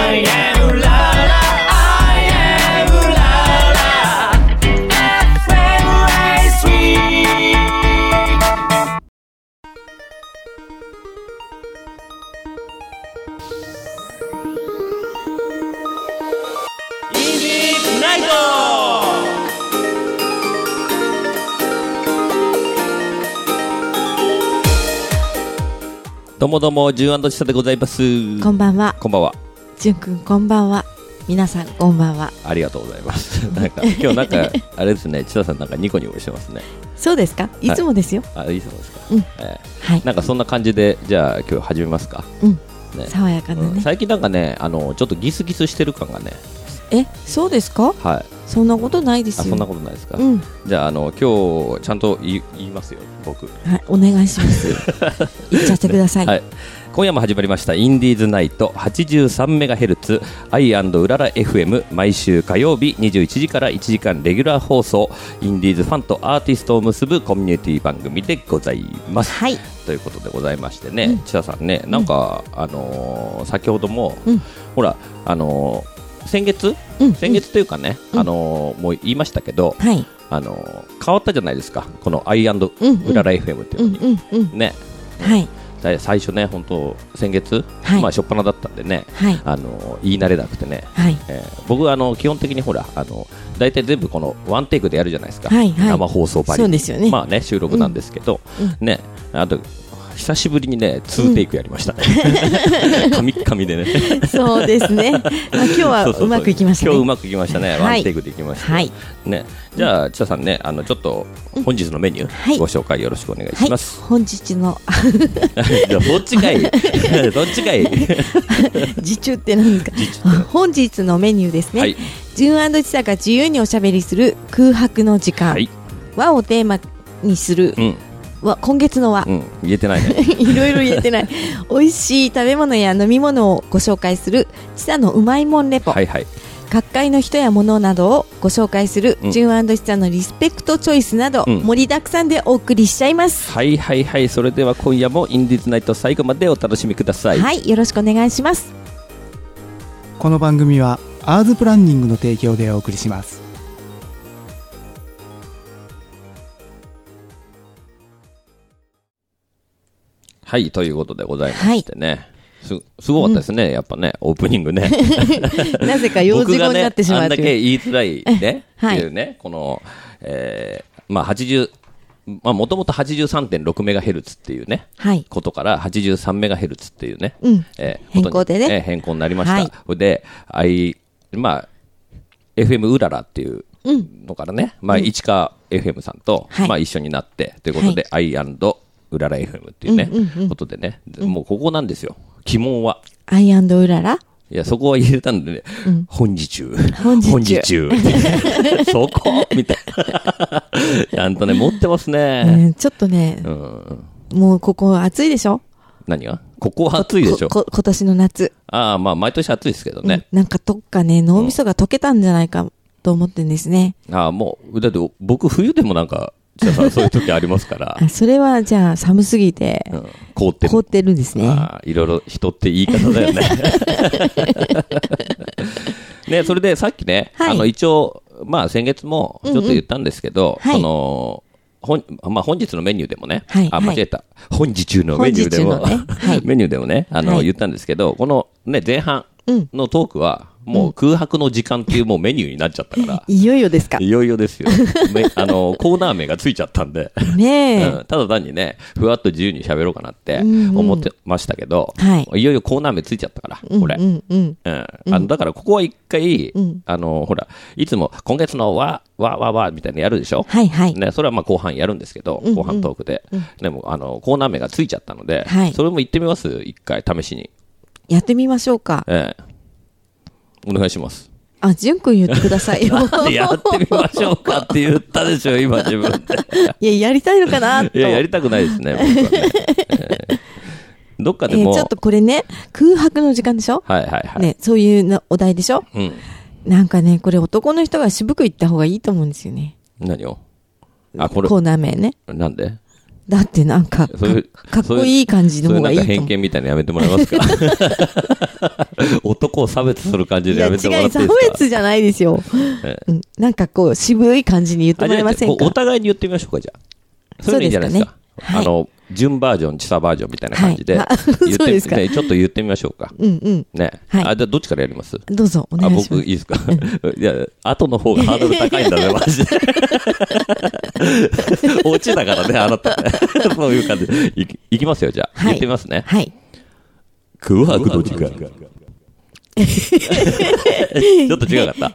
I am ララ I am ララ FMI3。インディーズナイト。どうもどうも、ジュン&チサでございます。 こんばんは。 こんばんは。 じゅんくんこんばんは。皆さんこんばんは。 ありがとうございます。なんか今日なんかあれですね、チサさんなんかニコニコしてますね。 そうですか。いつもですよ。 はい、あ、いつもですか。 はい。 なんかそんな感じで、じゃあ今日始めますか。 ね、爽やかなね、 最近なんかね、ちょっとギスギスしてる感がね。 そうですか。 はい。 そんなことないですよ。 そんなことないですか。じゃあ今日ちゃんと言いますよ、僕。 はい、お願いします。言っちゃってください。 はい。今夜も始まりましたインディーズナイト 83MHz アイ&うらら FM、 毎週火曜日21時から1時間レギュラー放送、インディーズファンとアーティストを結ぶコミュニティ番組でございます、 はい、 ということでございましてね、千田さんね、なんか、先ほども、ほら先月というかね、もう言いましたけど、 はい、 変わったじゃないですか、このアイ&うらら FM っていうのに、ね、 はい、 最初ね、本当先月、 はい、 まあ初っ端だったんでね、はい、言い慣れなくてね、 はい、 僕基本的にほら大体全部このワンテイクでやるじゃないですか、 はいはい、 生放送パリ、 そうですよね、 まあね、収録なんですけど、ね、あと久しぶりにね2テイクやりましたね、紙でねそうですね、今日はうまくいきましたね。 今日うまくいきましたね、ワンテイクでいきました、 はいね。じゃあ千田さんね、ちょっと本日のメニュー、ご紹介よろしくお願いします。 本日のどっちかいどっちかい自中って何ですか。本日のメニューですね、はい、ジュン&チサが自由におしゃべりする空白の時間、和をテーマにする、今月のは、 言えてないねいろいろ言えてない美味しい食べ物や飲み物をご紹介するチサのうまいもんレポ、はいはい、各界の人や物などをご紹介する、ジュン&チサのリスペクトチョイスなど、盛りだくさんでお送りしちゃいます。 はいはいはい。それでは今夜もインディーズナイト最後までお楽しみください。 はい、よろしくお願いします。 この番組はアーズプランニングの提供でお送りします。 はい、ということでございましてね、すごかったですね、やっぱね、オープニングねなぜか幼児語になってしまう、 僕がね、あんだけ言いづらいねっていうね、この、まあ80、まあもともと 83.6MHz っていうね、ことから 83MHz っていうね、 変更でね、 変更になりました。で、まあ FM うららっていうのからね、まあ市川 FM さんと、まあ一緒になってということで、アイ&うらら FM っていうね、ことでね、もうここなんですよ、鬼門は。 アイ&うらら、 いや、そこは入れたんでね、本日中。そこみたいな。ちゃんとね、持ってますね。 ちょっとね、もうここ暑いでしょ。 何がここは暑いでしょ。 今年の夏。 ああ、まあ、毎年暑いですけどね。 なんかどっかね、脳みそが溶けたんじゃないかと思ってんですね。 ああ、もう、だって僕冬でもなんか、そういう時ありますからそれはじゃあ寒すぎて、凍ってるんですね。 いろいろ人って言い方だよねね、それでさっきね、一応まあ先月もちょっと言ったんですけど、まあ本日のメニューでもね、間違えた、本日中のメニューでもメニューでもね、言ったんですけど、このね前半のトークはもう空白の時間っていうもうメニューになっちゃったから。 いよいよですか。 いよいよですよ。コーナー名がついちゃったんで。ねただ単にね、ふわっと自由に喋ろうかなって思ってましたけど、いよいよコーナー名ついちゃったから、これ。だからここは一回、ほら、いつも今月のわみたいなやるでしょ。はいはい。ね、それはまあ後半やるんですけど、後半トークで。でも、コーナー名がついちゃったので、それも言ってみます一回試しに。 やってみましょうか。 お願いします。 じゅんくん言ってくださいよ。 やってみましょうかって言ったでしょ、今自分で。 いや、やりたいのかなと。 いや、やりたくないですね、僕はね。どっかでも。 ちょっとこれね、空白の時間でしょ。はいはいはい。ね、そういうお題でしょ。なんかね、これ男の人が渋く言った方がいいと思うんですよね。 何を？ これ。コーナー名ね。 なんで？ だってなんか、かっこいい感じの方がいいと思う。 そういうなんか偏見みたいなのやめてもらえますか男を差別する感じでやめてもらっていいですか。 差別じゃないですよ。なんかこう、渋い感じに言ってもらえませんか。 お互いに言ってみましょうか、じゃあ。そういうのいいんじゃないですか。はい、準バージョン、チサバージョンみたいな感じで、 そうですか。 ね、ちょっと言ってみましょうか。ね。はい。どっちからやります？ どうぞ、お願いします。 僕、いいですか？いや、後の方がハードル高いんだね、マジで。オチだからね、あなた。そういう感じで。いきますよ、じゃあ。言ってみますね。はい。空白の時間。ちょっと違かった？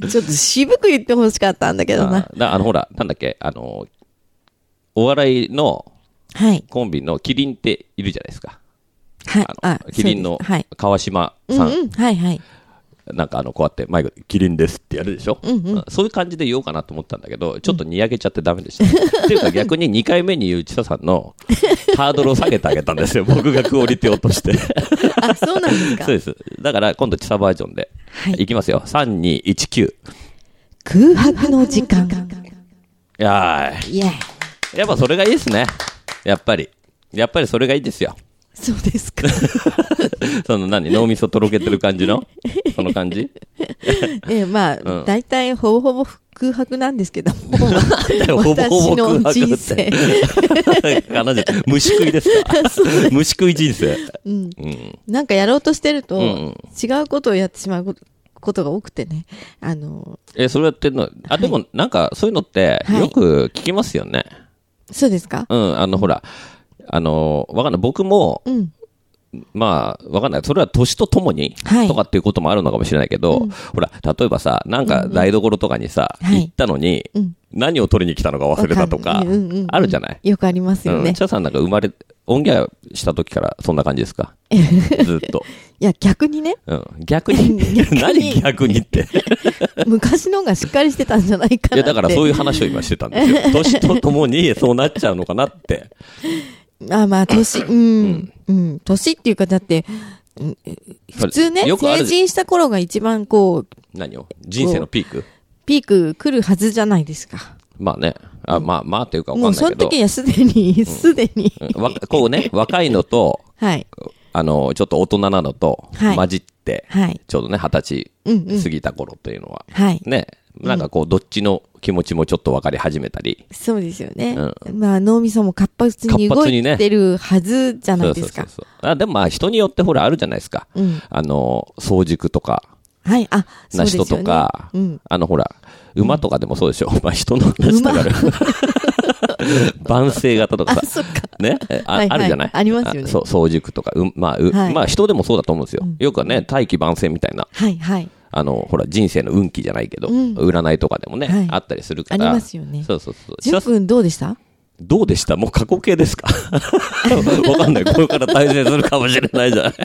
ちょっと渋く言ってほしかったんだけどな。 ほら、なんだっけ、お笑いの、コンビのキリンっているじゃないですか。はい。キリンの川島さん。はいはい。なんかこうやってマイクでキリンですってやるでしょ。そういう感じで言おうかなと思ったんだけど、ちょっとにやけちゃってダメでした。っていうか逆に2回目に言うちささんのハードルを下げてあげたんですよ。僕がクオリティ落として。 あ、そうなんですか。 そうです。だから今度ちさバージョンで。いきますよ。3、2、1、9。 空白の時間。 やっぱそれがいいですね。やっぱりそれがいいですよ。 そうですか。 脳みそとろけてる感じのその感じまあ、大体ほぼほぼ空白なんですけども。私の人生。 虫食いですか？虫食い人生。 なんかやろうとしてると、違うことをやってしまうことが多くてね。 それやってんの？でもなんかそういうのってよく聞きますよね。 そうですか？ ほら、わかんない。僕も、まあ、わかんない。それは年とともに、とかっていうこともあるのかもしれないけど、ほら、例えばさ、なんか台所とかにさ、行ったのに、何を取りに来たのか忘れたとか、あるじゃない？ よくありますよね。 ちゃさんなんかオンギャした時からそんな感じですか？ずっと。 いや、逆にね。 逆に何逆にって。 昔のがしっかりしてたんじゃないかなって。 いや、だからそういう話を今してたんですよ。年とともにそうなっちゃうのかなって。 まあ、年っていうか、だって、普通ね、成人した頃が一番こう、 何を人生のピーク来るはずじゃないですか。 まあね。まあっていうかわかんないけど。 もうその時はすでに。 こうね、若いのと、はい。ちょっと大人なのと、混じって、はい。ちょうどね、20歳過ぎた頃というのは、はい。ね。なんかこう、どっちの気持ちもちょっと分かり始めたり。 そうですよね。まあ、脳みそも活発に動いてるはずじゃないですか。 でもまあ、人によってほら、あるじゃないですか。早熟とか。 はい、 な人とか、ほら、馬とかでもそうでしょ。まあ、人の話とかで。万世型とかさ。ね。あるじゃない？ ありますよね。 そう、早熟とか。まあ、人でもそうだと思うんですよ。よくはね、大器晩成みたいな。はいはい。ほら、人生の運気じゃないけど、占いとかでもね、あったりするから。 ありますよね。 そう。 ジュン君どうでした？ どうでした？もう過去形ですか？わかんない。これから対戦するかもしれないじゃない。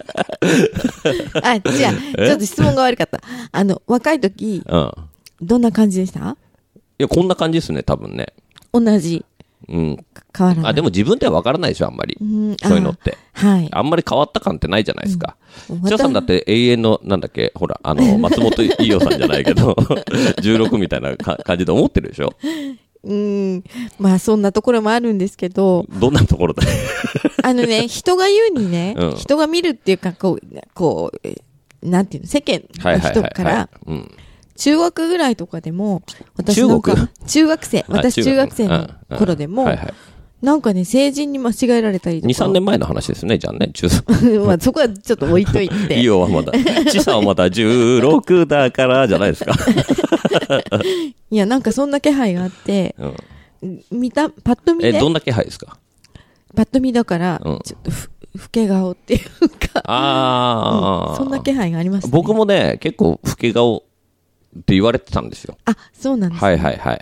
じゃあ、ちょっと質問が悪かった。若い時、どんな感じでした？ いや、こんな感じですね、多分ね。 同じ。変わらない。 でも自分では分からないでしょ、あんまり。そういうのって。はい。あんまり変わった感ってないじゃないですか。千代さんだって永遠の、なんだっけ、ほら、松本伊代さんじゃないけど、16みたいな感じで思ってるでしょ。 まあそんなところもあるんですけど。 どんなところだ人が言うにね、人が見るっていうか、こう、なんていうの、世間の人から、中学ぐらいとかでも、私なんか、中学生の頃でも、なんかね、成人に間違えられたりとか。 2、3年前の話ですね、じゃあね、 まあそこはちょっと置いといて。 いいよ、まだ。ちさはまだ16だからじゃないですか。 いや、なんかそんな気配があって、パッと見で。 どんな気配ですか？ パッと見だから、ちょっと老け顔っていうか、そんな気配がありますね。 僕もね、結構老け顔って言われてたんですよ。 そうなんですね。 はい。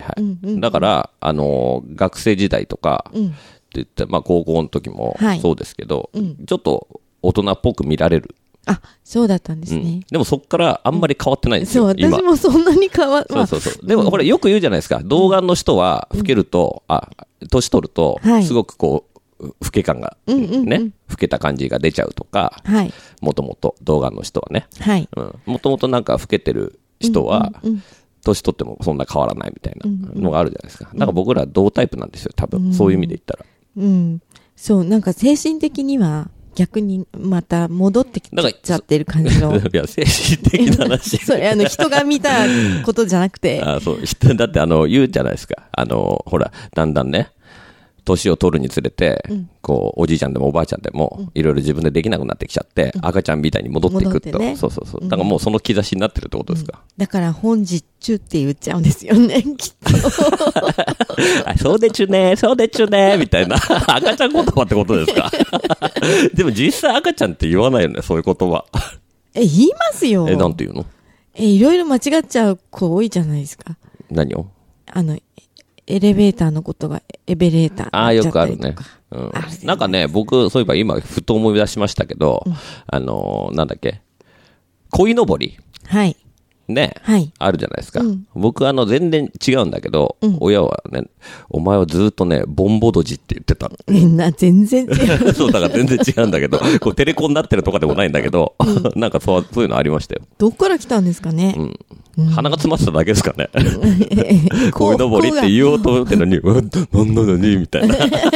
だから、学生時代とか、って言って、まあ高校の時もそうですけど、ちょっと大人っぽく見られる。 そうだったんですね。 でもそっからあんまり変わってないんですよ。 そう、私もそんなに変わって、 そう。でもこれよく言うじゃないですか。童顔の人は老けると、年取ると、すごくこう、老け感が、ね、老けた感じが出ちゃうとか、もともと童顔の人はね。もともとなんか老けてる人は、年取ってもそんな変わらないみたいなのがあるじゃないですか。だから僕ら同タイプなんですよ、多分。そういう意味で言ったら。 うん。そう、なんか精神的には逆にまた戻ってきちゃってる感じの。 いや、精神的な話。 それ人が見たことじゃなくて。 そう、だって言うじゃないですか。ほら、だんだんね、年を取るにつれて、こう、おじいちゃんでもおばあちゃんでも、いろいろ自分でできなくなってきちゃって、赤ちゃんみたいに戻っていくと。ね、そうそうそう。だからもうその兆しになってるってことですか。 だから本日中って言っちゃうんですよね、きっと。 そうでちゅね、そうでちゅね、みたいな。赤ちゃん言葉ってことですか。でも実際赤ちゃんって言わないよね、そういう言葉。 言いますよ。 なんて言うの？ いろいろ間違っちゃう子多いじゃないですか。 何を？ エレベーターのことがエベレーター。 よくあるね。なんかね、僕、そういえば今、ふと思い出しましたけど、なんだっけ、鯉のぼり。 はい。 ね、 はい、 あるじゃないですか。僕、全然違うんだけど、親はね、お前はずっとね、ボンボドジって言ってた。 全然違う。 そう、だから全然違うんだけど、こうテレコになってるとかでもないんだけど、なんかそういうのありましたよ。 どっから来たんですかね。 鼻が詰まってただけですかね。鯉のぼりって言おうと思ってるのに、なんなのにみたいな。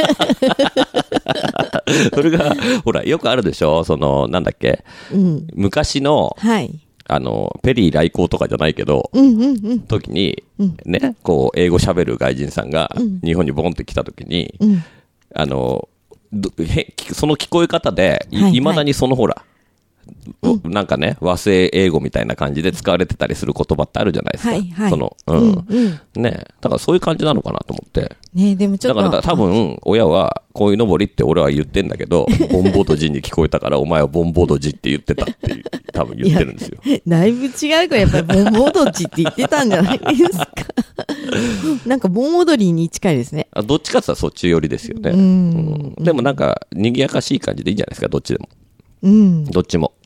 それが、ほら、よくあるでしょ、なんだっけ、昔の、 はい。 ペリー来航とかじゃないけど、時に、ね、こう、英語喋る外人さんが、日本にボンって来た時に、その聞こえ方で、いまだにほら、なんかね、和製英語みたいな感じで使われてたりする言葉ってあるじゃないですか。 はいはい。 ね、だからそういう感じなのかなと思って。 ね、でもちょっと。 だから多分、親は、鯉のぼりって俺は言ってんだけど、ボンボドジに聞こえたから、お前はボンボドジって言ってたっていう、多分言ってるんですよ。 だいぶ違うから、やっぱりボンボドジって言ってたんじゃないですか。なんか盆踊りに近いですね。 どっちかって言ったらそっち寄りですよね。でもなんか、賑やかしい感じでいいんじゃないですか、どっちでも。どっちも。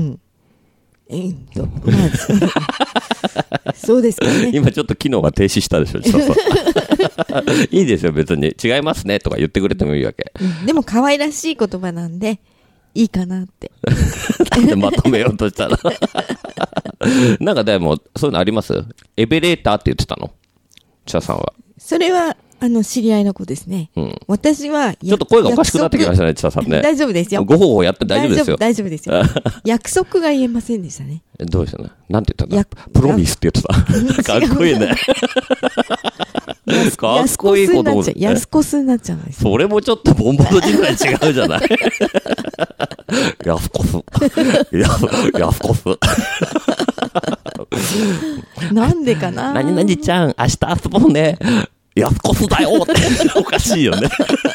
そうですかね。 今ちょっと機能が停止したでしょ。いいですよ、別に。違いますねとか言ってくれてもいいわけ。 でも可愛らしい言葉なんで、いいかなって。 なんでまとめようとしたら。なんかでも、そういうのあります？エベレーターって言ってたの？茶さんは。 それは、知り合いの子ですね。私は、 ちょっと声がおかしくなってきましたね、茶さんね。 大丈夫ですよ。 ごほうほうやって大丈夫ですよ。 大丈夫ですよ。約束が言えませんでしたね。 どうでしたね。なんて言ったんだ？プロミスって言ってた。かっこいいね。かっこいいことを。 安コスになっちゃうんです。 それもちょっとボンボドジぐらい違うじゃない。安コス。安コス。 なんでかな。 何々ちゃん、明日遊ぼうね。安コスだよっておかしいよね。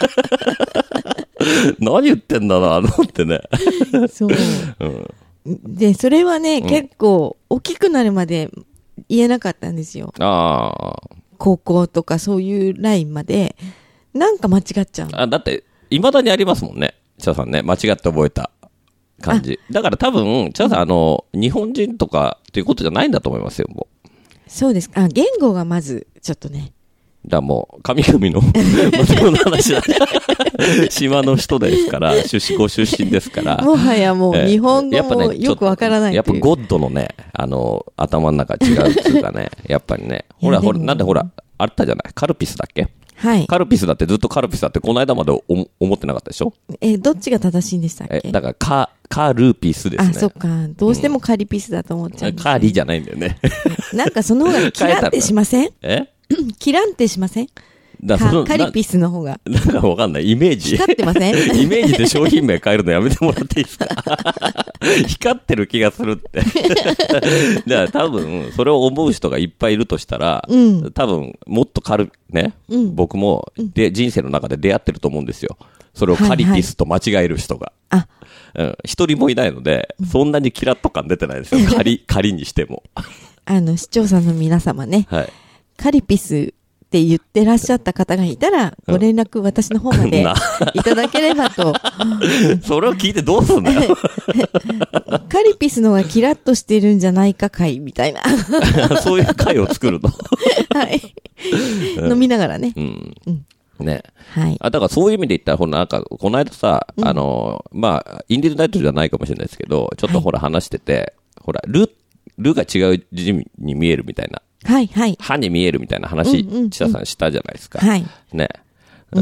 何言ってんだな、ってね。 そう。で、それはね、結構、大きくなるまで言えなかったんですよ。高校とかそういうラインまで、なんか間違っちゃう。 だって、未だにありますもんね。茶さんね、間違って覚えた感じ。だから多分、茶さん、日本人とかっていうことじゃないんだと思いますよ、もう。 そうですか。言語がまず、ちょっとね。 だからもう、神々の元の話だね。島の人ですから、ご出身ですから。 もはやもう、日本語もよくわからない。 やっぱゴッドのね、頭の中違うっていうかね、やっぱりね。ほら、なんでほら、あったじゃない。カルピスだっけ？ はい。 カルピスだってずっとカルピスだってこの間まで思ってなかったでしょ？ どっちが正しいんでしたっけ？ だからカルピスですね。 そっか。どうしてもカリピスだと思っちゃう、 カリじゃないんだよね。 なんかその方がキラってしません？キランってしません？カリピスの方が。 なんかわかんない。イメージ。 光ってません？ イメージで商品名変えるのやめてもらっていいですか？光ってる気がするって。だから多分、それを思う人がいっぱいいるとしたら、多分、もっとね、僕も人生の中で出会ってると思うんですよ。それをカリピスと間違える人が。一人もいないので、そんなにキラッと感出てないですよ。仮にしても。 視聴者の皆様ね、カリピス、って言ってらっしゃった方がいたら、ご連絡私の方までいただければと。 それを聞いてどうすんだよ。 カリピスのがキラッとしてるんじゃないか会みたいな。 そういう会を作るの。 はい。飲みながらね。 ね。 はい。 だからそういう意味で言ったら、なんか、この間さ、インディーズナイトじゃないかもしれないですけど、ちょっとほら話してて、ほら、ルが違う字に見えるみたいな。 はいはい。 歯に見えるみたいな話、千田さんしたじゃないですか。 はい。 ね。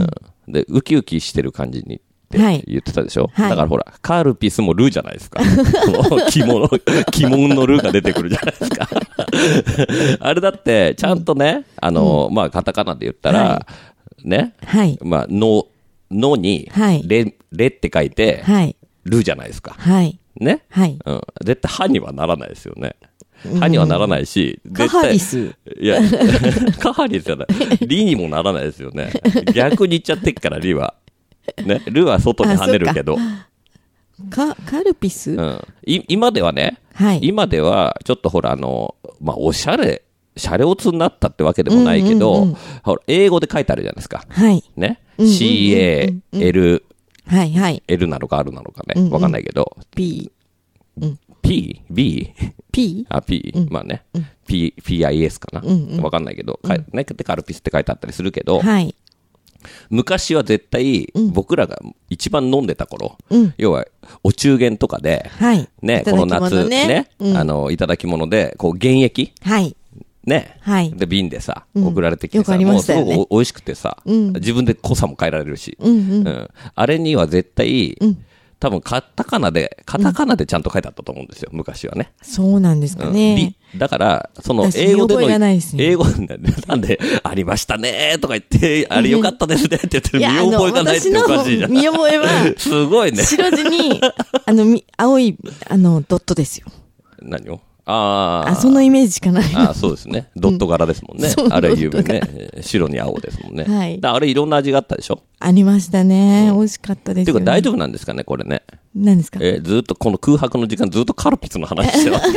で、ウキウキしてる感じにって言ってたでしょ、だからほら、カルピスもルじゃないですか。鬼門のルが出てくるじゃないですか。あれだって、ちゃんとね、まあ、カタカナで言ったら、ね、まあ、のに、レって書いて、ルじゃないですか。ね、絶対歯にはならないですよね。歯にはならないし、 カハリス。 いや、カハリスじゃない。リにもならないですよね。逆に言っちゃってっから、リは。ね、ルは外に跳ねるけど。 カルピス、 今ではね、今では、ちょっとほら、まあ、おしゃれ、シャレオツになったってわけでもないけど、ほら、英語で書いてあるじゃないですか。ね。CAL、L なのか R なのかね。わかんないけど。 P。 P? B? P? あ、P。まあね。PIS かな。わかんないけど、ね、カルピスって書いてあったりするけど、昔は絶対、僕らが一番飲んでた頃、要は、お中元とかで、ね、この夏、ね、いただき物で、こう、原液ね。で、瓶でさ、送られてきてさ、もうすごく美味しくてさ、自分で濃さも変えられるし、あれには絶対、多分カタカナでちゃんと書いてあったと思うんですよ、昔はね。 そうなんですかね。 だから、その英語での、英語なんで、ありましたねとか言って、あれよかったですねって言ってる見覚えがないっておかしいじゃん。 見覚えは、 すごいね。 白地に、青い、ドットですよ。 何をそのイメージしかない。 そうですね。ドット柄ですもんね。あれ有名ね。白に青ですもんね。あれいろんな味があったでしょ？ ありましたね。美味しかったですよ。 ていうか大丈夫なんですかね、これね。 何ですか？ ずっとこの空白の時間ずっとカルピスの話してます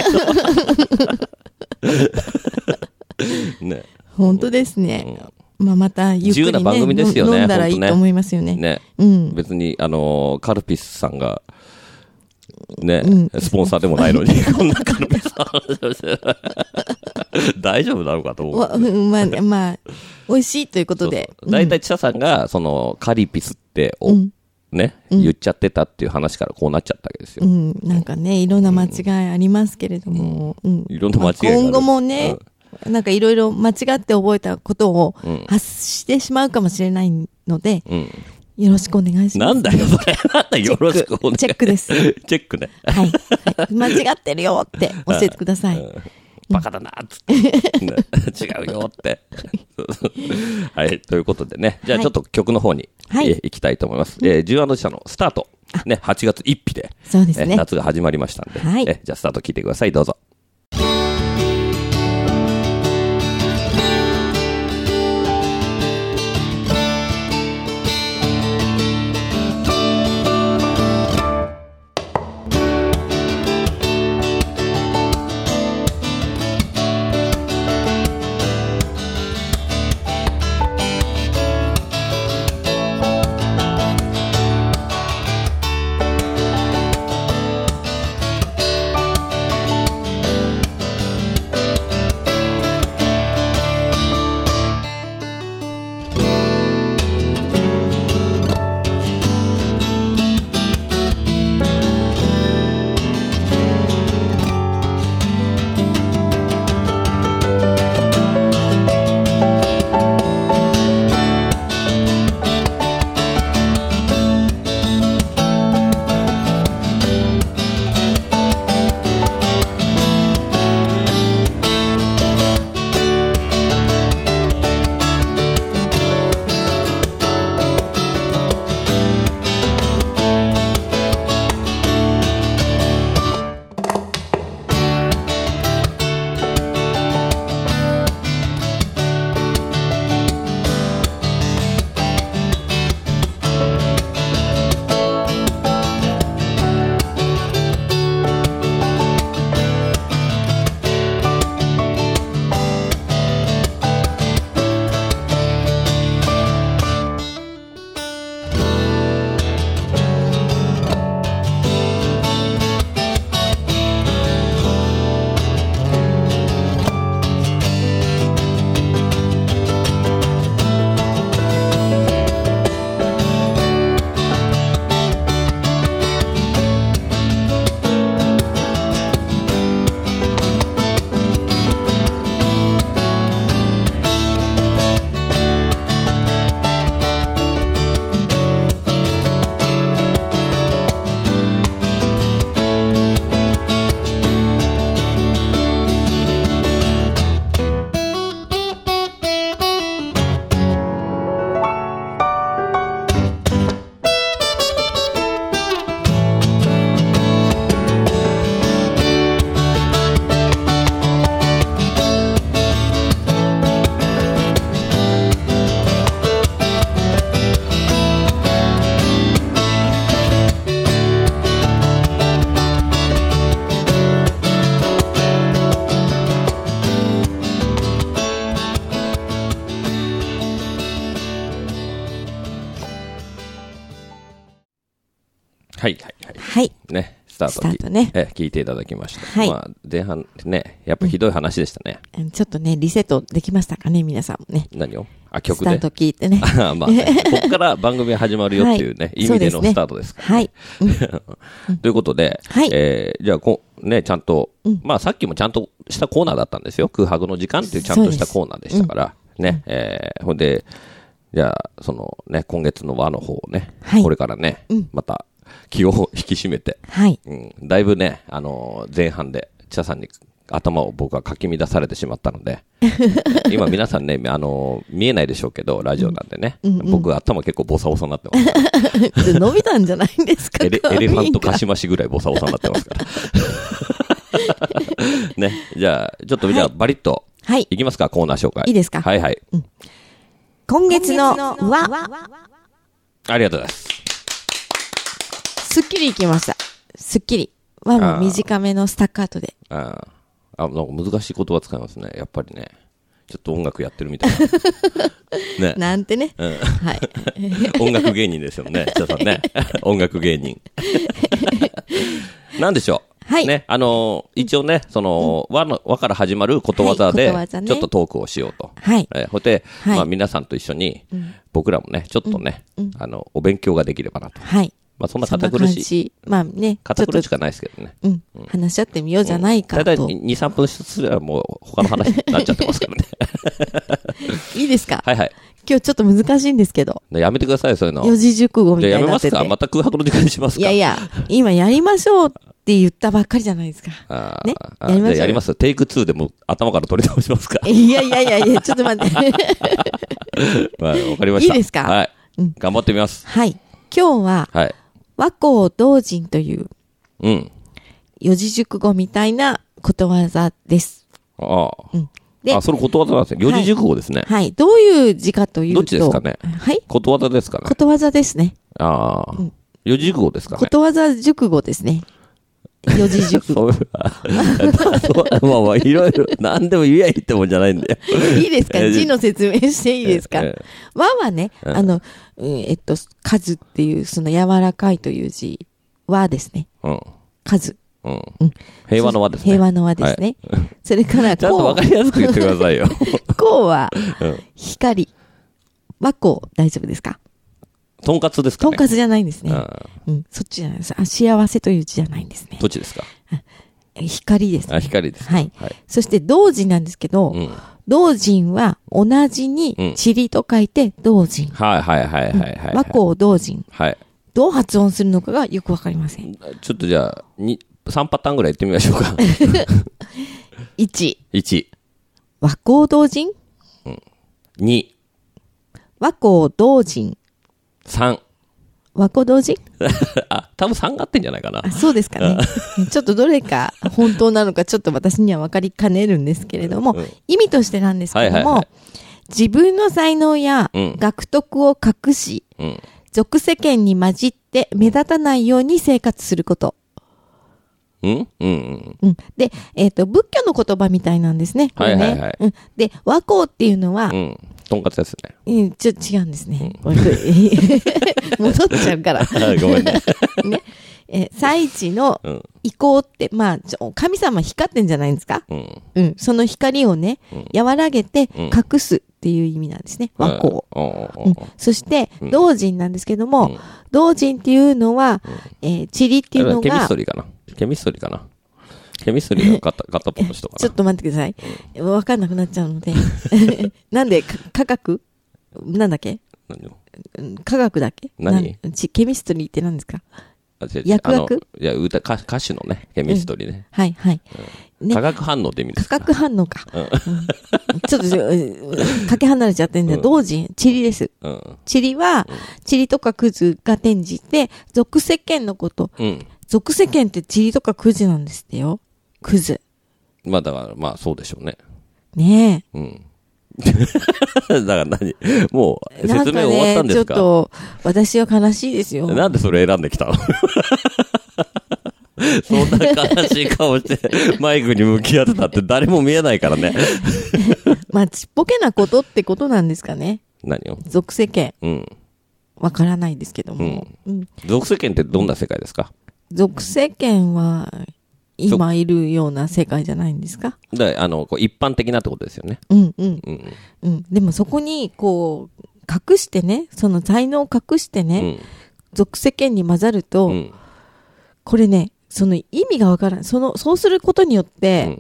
けど。ね。 本当ですね。まあ、またゆっくりね、 自由な番組ですよね。 飲んだらいいと思いますよね。 ね。別に、カルピスさんが、ね、スポンサーでもないのに、こんなカルピスの話をして、大丈夫なのかと思う。 まあ、美味しいということで。 だいたい千田さんが、カリピスってね、言っちゃってたっていう話からこうなっちゃったわけですよ。 なんかね、いろんな間違いありますけれども。 いろんな間違いがある。 今後もね、なんかいろいろ間違って覚えたことを発してしまうかもしれないので、よろしくお願いします。 なんだよ、それ。なんだよろしくお願い。 チェックです。 チェックね。 はい。間違ってるよって教えてください。 バカだな、つって。違うよって。はい。ということでね。じゃあちょっと曲の方に行きたいと思います。10&社のスタート。ね、8月1日で。 そうですね。 夏が始まりましたんで。じゃあスタート聞いてください。どうぞ。 スタートね。 聞いていただきました。はい。まあ、前半ね、やっぱひどい話でしたね。 ちょっとね、リセットできましたかね、皆さんもね。 何を曲で。 スタート聞いてね。 まあ、ね、ここから番組始まるよっていうね、意味でのスタートですから、ね。はい。ということで、はい。じゃあ、ね、ちゃんと、まあさっきもちゃんとしたコーナーだったんですよ。空白の時間っていうちゃんとしたコーナーでしたから、ね。ほんで、じゃあ、そのね、今月の輪の方をね、これからね、また気を引き締めて、はい。だいぶね、前半で、千田さんに頭を僕はかき乱されてしまったので、今皆さんね、見えないでしょうけど、ラジオなんでね、僕頭結構ボサボサになってます。 伸びたんじゃないんですか？エレファントカシマシぐらいボサボサになってますから。ね、じゃあ、ちょっとじゃあバリッと、はい。いきますか、コーナー紹介。 いいですか？ はいはい。 今月の輪。 ありがとうございます。 すっきりいきました。すっきり。輪も短めのスタッカートで。 なんか難しい言葉使いますね。やっぱりね。ちょっと音楽やってるみたいな。 ね。なんてね。 はい。音楽芸人ですよね。千田さんね。音楽芸人。なんでしょう。はい。ね。一応ね、その、和から始まることわざで、ちょっとトークをしようと。はい。ほいで、まあ皆さんと一緒に、僕らもね、ちょっとね、お勉強ができればなと。はい。まあそんな堅苦しい。 まあね。 堅苦しくはないですけどね。 話し合ってみようじゃないかと。 だいたい2、3分すればもう他の話になっちゃってますからね。 いいですか？ はいはい。 今日ちょっと難しいんですけど。 やめてください、そういうの。 四字熟語みたいな。 やめますか？また空白の時間にしますか？ いやいや、今やりましょうって言ったばっかりじゃないですか。ね。 やります。テイク2でも頭から取り直しますか？ いや、ちょっと待って。 まあ、わかりました。 いいですか？ はい。頑張ってみます。 はい。今日は、はい。和光同人という、四字熟語みたいなことわざです。 で、それことわざなんですね。四字熟語ですね。 はい。どういう字かというと。 どっちですかね？はい。ことわざですかね？ ことわざですね。 四字熟語ですかね？ ことわざ熟語ですね。四字熟語。 まあいろいろ、何でも言えばいいってもんじゃないんだよ。 いいですか？字の説明していいですか？和はね、数っていう、その柔らかいという字はですね。数。 平和の和ですね。 平和の和ですね。それから、 ちゃんとわかりやすく言ってくださいよ。 こうは、光。和光、大丈夫ですか？ とんかつですかね？ とんかつじゃないんですね。そっちじゃないです。幸せという字じゃないんですね。 どっちですか？ 光ですね。 光です。 はい。そして同人なんですけど、同人は同じに塵と書いて同人。 はい。 和光同人。 はい。 どう発音するのかがよくわかりません。 ちょっとじゃあ、3パターンぐらい言ってみましょうか。 1。和光同人。 2。 和光同人。 3。 和光同人多分3があってんじゃないかな。 そうですかね。ちょっとどれか本当なのかちょっと私には分かりかねるんですけれども、意味としてなんですけども、自分の才能や学徳を隠し、俗世間に混じって目立たないように生活すること。で、仏教の言葉みたいなんですね。これね。で、和光っていうのは、 とんかつですね。 違うんですね。戻っちゃうから。 ごめんね。 祭地の意向って、まあ、神様光ってんじゃないんですか？その光をね、和らげて隠すっていう意味なんですね。和光。そして、同人なんですけども、同人っていうのは、塵っていうのが。 ケミストリーかな。ケミストリーが片っぽの人かな。 ちょっと待ってください。わかんなくなっちゃうので。なんで、科学なんだっけ？科学だっけ？ケミストリーって何ですか？薬学？ いや、歌手のね、ケミストリーね。 はい。 化学反応って意味ですか？ 化学反応か。ちょっと、かけ離れちゃってんだよ。同人、塵です。塵は、塵とかクズが転じて、俗世間のこと。俗世間って塵とかクズなんですってよ。クズ。 まあだから、まあそうでしょうね。 ねえ。 だから何？もう説明終わったんですか？ ちょっと私は悲しいですよ。 なんでそれ選んできたの？そんな悲しい顔してマイクに向き合ってたって誰も見えないからね。 まあちっぽけなことってことなんですかね。 何を？ 俗世間。わからないですけども。 俗世間ってどんな世界ですか？ 俗世間は、今いるような世界じゃないんですか？ で、こう一般的なってことですよね。 でもそこに、こう、隠してね、その才能を隠してね、俗世間に混ざると、これね、その意味がわからない。そうすることによって、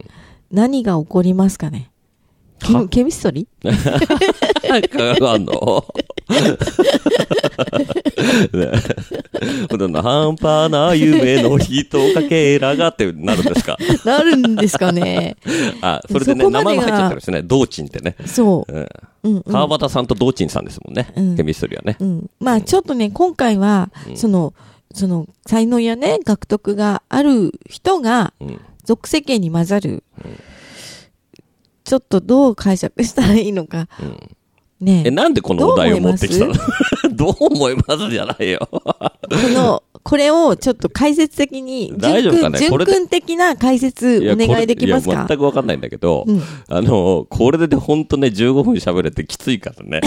何が起こりますかね？ケミストリーあんの半端な夢の人かけらがってなるんですか？ なるんですかね。 それでね、名前が入っちゃってるんですね。道珍ってね。 そう。 川端さんと道珍さんですもんね。ケミストリーはね。 まあちょっとね、今回は、その才能やね、学徳がある人が、俗世間に混ざる。ちょっとどう解釈したらいいのか。 ね、なんでこのお題を持ってきたの？どう思いますじゃないよ。 これをちょっと解説的に、 大丈夫かね？ 純君的な解説お願いできますか？ 全くわかんないんだけど、これでほんとね、15分喋れてきついからね。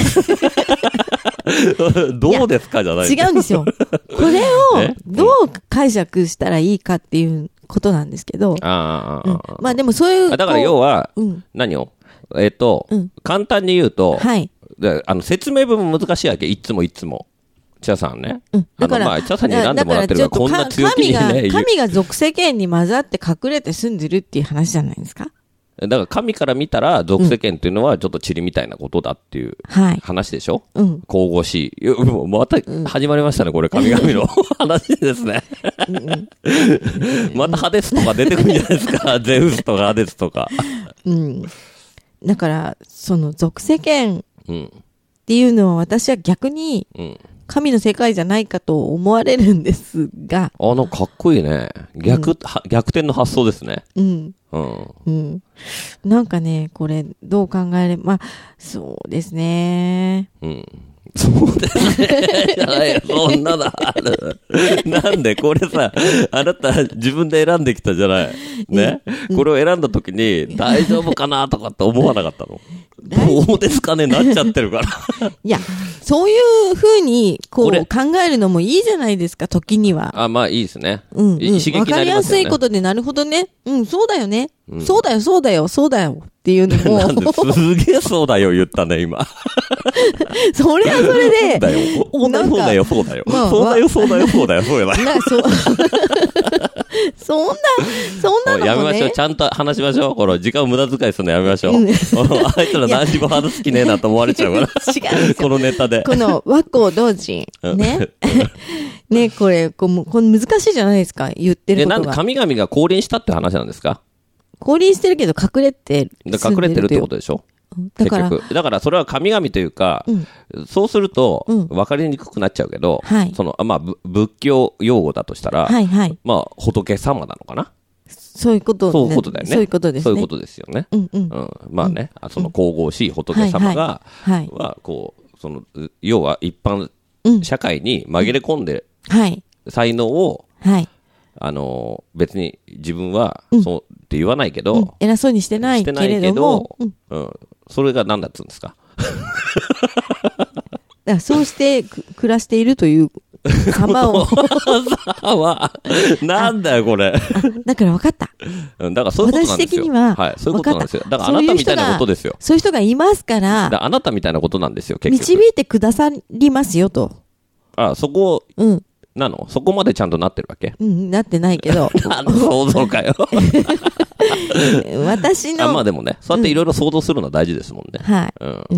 どうですかじゃない。 違うんですよ。これをどう解釈したらいいかっていうことなんですけど。まあでもそういう。 だから要は、何を簡単に言うと、説明文も難しいわけ。いつも。千葉さんね。 だから、 千葉さんに選んでもらってるから、こんな強気にね。 神が俗世間に混ざって隠れて住んでるっていう話じゃないですか？ だから神から見たら、俗世間っていうのはちょっと塵みたいなことだっていう話でしょ？神々しい。また始まりましたね、これ、神々の話ですね。またハデスとか出てくるんじゃないですか。ゼウスとかハデスとか。 だから、その俗世間っていうのは私は逆に、神の世界じゃないかと思われるんですが。 かっこいいね。逆転の発想ですね。 なんかね、これ、どう考えれば、まあ、そうですね。 そうですね。じゃないよ、そんなのある。なんで、これさ、あなた自分で選んできたじゃない。ね。これを選んだ時に、大丈夫かなとかって思わなかったの？どうですかね、なっちゃってるから。 いや、そういう風に、こう、考えるのもいいじゃないですか、時には。 まあいいですね。刺激になりますよね。 わかりやすいことで、なるほどね。そうだよね。そうだよ。っていうのも。 なんですげえそうだよ言ったね、今。 それはそれで。 そうだよ。そうだよ。そんなのやめましょう。ちゃんと話しましょう。この時間を無駄遣いするのやめましょう。あいつら何時も話好きねえなと思われちゃうから。 違う。 このネタで。 この和光同人。ね。ね、これ難しいじゃないですか、言ってることが。 なんで神々が降臨したって話なんですか？ 降臨してるけど隠れてるってことでしょ？だからそれは神々というか、そうすると分かりにくくなっちゃうけど、まあ仏教用語だとしたら、まあ仏様なのかな？ そういうことだよね。 そういうことですよね。まあね、その神々しい仏様が、こう要は一般社会に紛れ込んで才能を別に自分はそうって言わないけど、 偉そうにしてないけれども、 それが何だっつうんですか？ だからそうして暮らしているという様をなんだよこれ。 だから分かった。 だからそういうことなんですよ。私的にはそういうことなんですよ。だからあなたみたいなことですよ。 そういう人がいますから、 あなたみたいなことなんですよ。結局導いてくださりますよと。 そこなの？そこまでちゃんとなってるわけ？ なってないけど。 想像かよ。 私の。 まあでもね、そうやっていろいろ想像するのは大事ですもんね。 はい。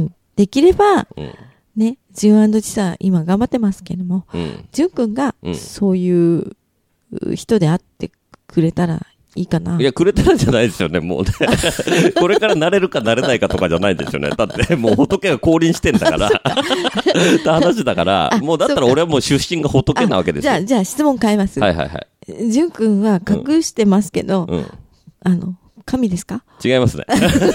できれば、ね、ジュン&チサ今頑張ってますけども、ジュン君がそういう人であってくれたらいいかな。 いや、くれたらじゃないですよね、もうね。これからなれるかなれないかとかじゃないですよね。だってもう仏が降臨してんだから。って話だから、もうだったら俺はもう出身が仏なわけですよ。 じゃあ質問変えます。ジュン君は隠してますけど、神ですか？ 違いますね。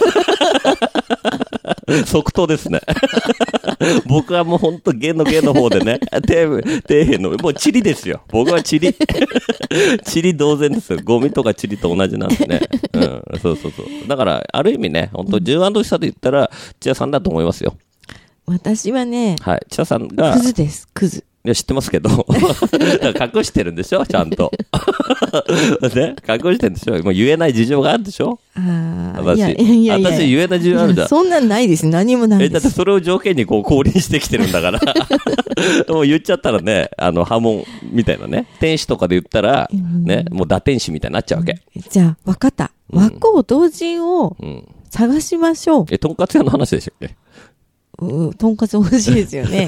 即答ですね。僕はもうほんと芸の方でね、底辺の、もう塵ですよ。僕は塵。塵同然ですよ。ゴミとか塵と同じなんでね。そう。だから、ある意味ね、ほんと10&下で言ったら、千葉さんだと思いますよ。 私はね、 千葉さんが。 クズです、クズ。 いや、知ってますけど。だから隠してるんでしょちゃんと。ね、隠してるんでしょもう言えない事情があるでしょ私言えない事情あるじゃん。 そんなんないです。何もないです。 だってそれを条件にこう降臨してきてるんだから。もう言っちゃったらね、波紋みたいなね。天使とかで言ったら、ね、もう打天使みたいになっちゃうわけ。 じゃあ、わかった。和光同人を探しましょう。 とんかつ屋の話でしたっけ？ とんかつ美味しいですよね。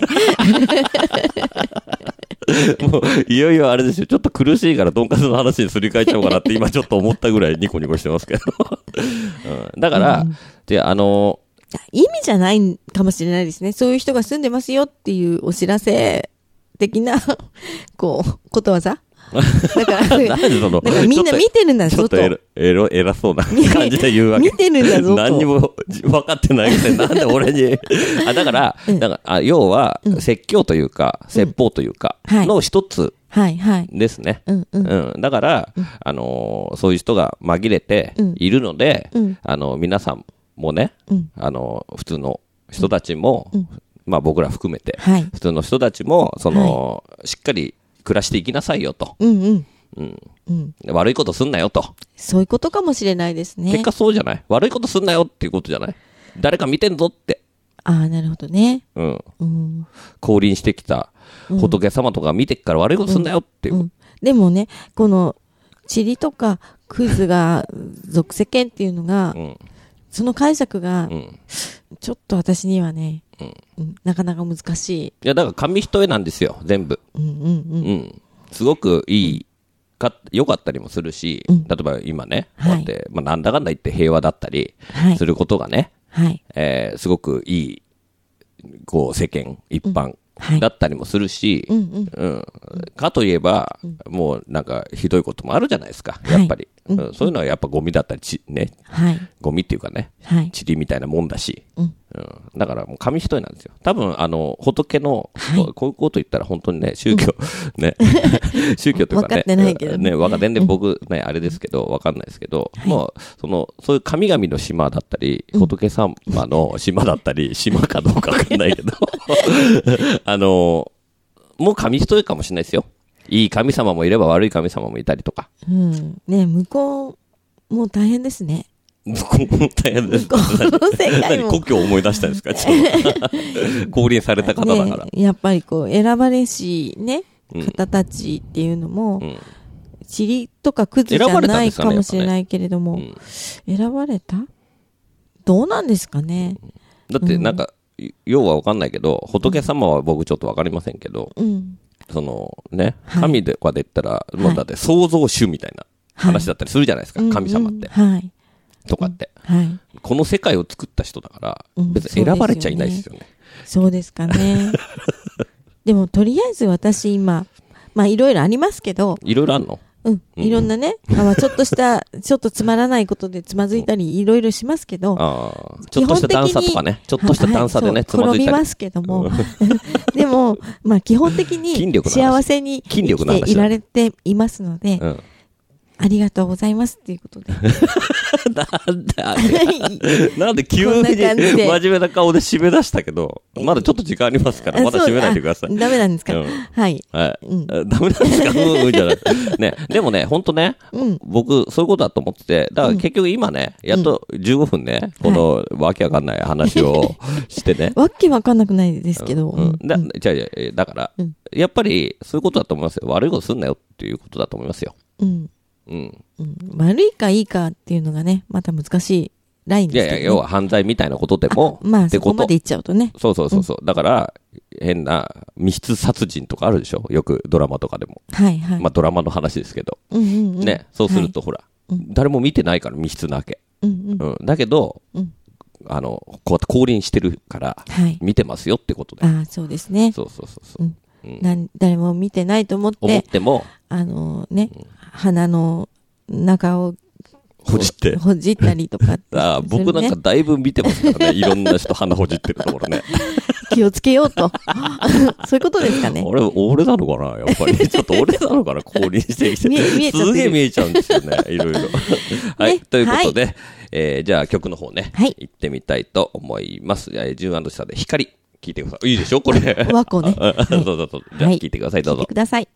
もういよいよあれですよ。ちょっと苦しいからとんかつの話にすり替えちゃおうかなって今ちょっと思ったぐらいニコニコしてますけど。だから、で、 意味じゃないかもしれないですね。そういう人が住んでますよっていうお知らせ的な、こう、ことわざだからみんな見てるんだぞと。 ちょっと偉そうな感じで言うわけ。 見てるんだぞと。 何にも分かってないくせになんで俺に。だから、要は、説教というか、説法というか、の一つですね。だから、そういう人が紛れているので、皆さんもね、普通の人たちも、まあ僕ら含めて、普通の人たちも、しっかり、暮らしていきなさいよと。悪いことすんなよと。 そういうことかもしれないですね。 結果そうじゃない？悪いことすんなよっていうことじゃない？誰か見てんぞって。 ああ、なるほどね。 降臨してきた仏様とか見てっから悪いことすんなよっていう。 でもね、この、塵とかクズが属世間っていうのが、その解釈が、ちょっと私にはね、なかなか難しい。いや、だから紙一重なんですよ、全部。すごく良かったりもするし、例えば今ね、こうやって、まあなんだかんだ言って平和だったりすることがね、すごくいい、こう世間一般だったりもするし、かといえば、もうなんかひどいこともあるじゃないですか、やっぱり。そういうのはやっぱゴミだったりね、ゴミっていうかね、塵みたいなもんだし、だからもう紙一重なんですよ。多分仏の、こういうこと言ったら本当にね、宗教、ね、宗教というかね、 分かってないけどね。 全然僕ね、あれですけど、分かんないですけど、もう、そういう神々の島だったり、仏様の島だったり、島かどうか分かんないけど、もう紙一重かもしれないですよ。いい神様もいれば悪い神様もいたりとか。 ね、向こうも大変ですね。 向こうも大変です。何故郷を思い出したんですか？降臨された方だから。 やっぱりこう選ばれしね、方たちっていうのも、塵とかクズじゃないかもしれないけれども、選ばれた？どうなんですかね。 だってなんか、要は分かんないけど、仏様は僕ちょっと分かりませんけど、ね、神で言ったら、もうだって創造主みたいな話だったりするじゃないですか、神様って。とかって。この世界を作った人だから、別に選ばれちゃいないですよね。 そうですかね。でも、とりあえず私今、まあいろいろありますけど。 いろいろあんの？ いろんなね、ちょっとした、ちょっとつまらないことでつまずいたり、いろいろしますけど、 ちょっとした段差とかね、ちょっとした段差でね、つまずいたり。 転びますけども、でも、まあ基本的に幸せに生きていられていますので、ありがとうございますっていうことで。 なんで急に真面目な顔で締め出したけど、まだちょっと時間ありますから、まだ締めないでください。 ダメなんですか？はい。 ダメなんですか？じゃない。ね、でもね、ほんとね、僕、そういうことだと思ってて、だから結局今ね、やっと15分ね、このわけわかんない話をしてね。 わけわかんなくないですけど。 だから、やっぱりそういうことだと思いますよ。悪いことすんなよっていうことだと思いますよ。 悪いかいいかっていうのがね、また難しいラインですけど、ね。 要は犯罪みたいなことでも、 まあそこまで言っちゃうとね。 そう。だから、変な密室殺人とかあるでしょ？よくドラマとかでも。まあドラマの話ですけど。ね、そうするとほら、誰も見てないから密室なわけ。だけど、こうやって降臨してるから、見てますよってことで。 そうですね。 そう。 誰も見てないと思っても、ね、鼻の中をほじったりとか、ね。 僕なんかだいぶ見てますからね。いろんな人鼻ほじってるところね。 気をつけようと。そういうことですかね。 俺なのかなやっぱり。ちょっと俺なのかな降臨してきて。すげえ見えちゃうんですよね。いろいろ。はい。ということで、じゃあ曲の方ね、行ってみたいと思います。ジュン&シサで光。 聞いてください。いいでしょこれ。 和子ね。 そうそうそう。じゃあ聞いてください、どうぞ。 聞いてください。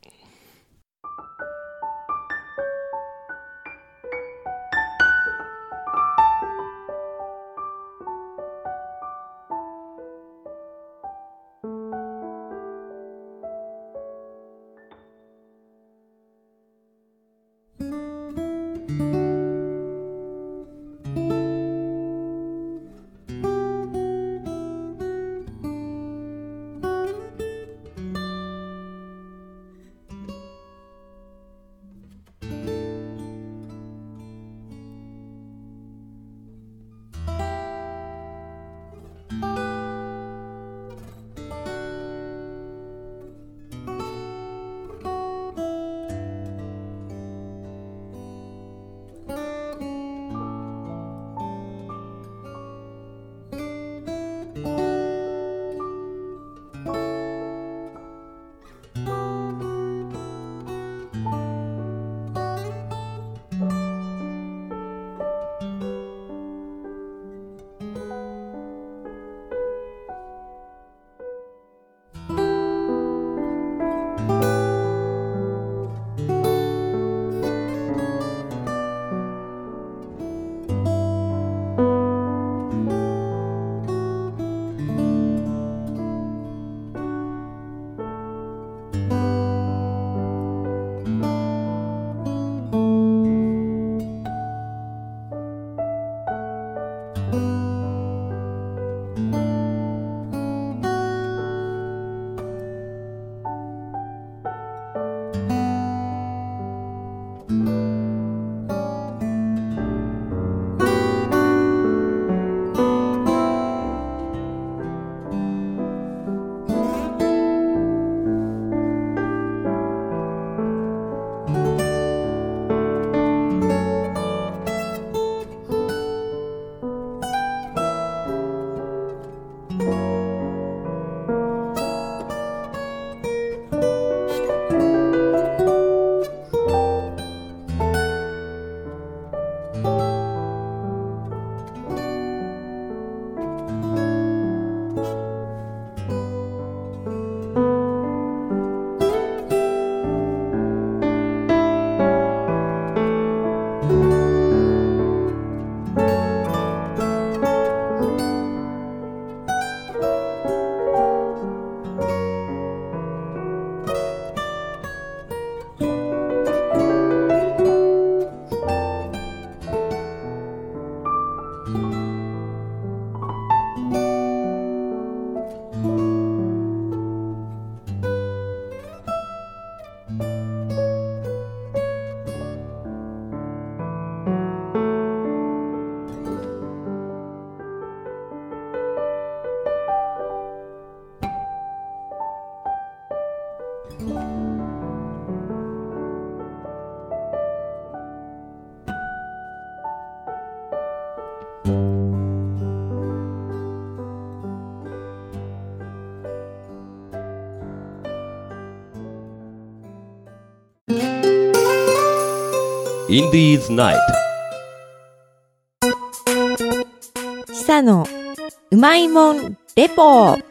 インディーズナイト。 シサのうまいもんレポ。はい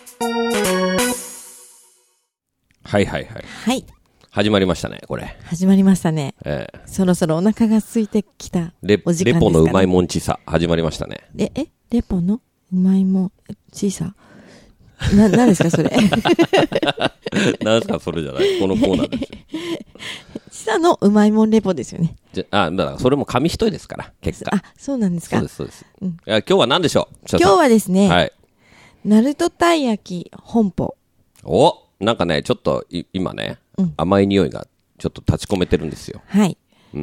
はいはい。 はい。 始まりましたね、これ。 始まりましたね。そろそろお腹が空いてきたお時間ですかね。 レポのうまいもんちさ、始まりましたね。 レポのうまいもんちさ。何ですかそれ。 何ですかそれじゃない。このコーナーですよ。 ちさのうまいもんレポですよね。 だからそれも紙一重ですから、結果。 あ、そうなんですか。 そうです、そうです。うん、今日は何でしょう。 今日はですね、 はい。 ナルトたい焼き本舗。 なんかね、ちょっと今ね、甘い匂いがちょっと立ち込めてるんですよ。 はい。うん。